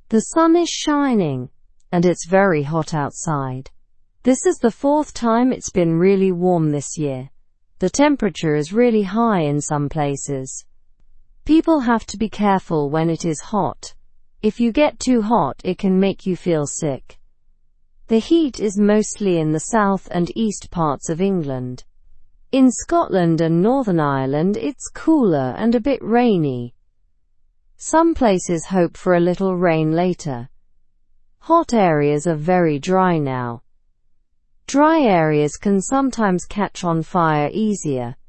The sun is shining, and it's very hot outside. This is the 4th time it's been really warm this year. The temperature is really high in some places. People have to be careful when it is hot. If you get too hot, it can make you feel sick. The heat is mostly in the south and east parts of England. In Scotland and Northern Ireland, it's cooler and a bit rainy. Some places hope for a little rain later. Hot areas are very dry now. Dry areas can sometimes catch on fire easier.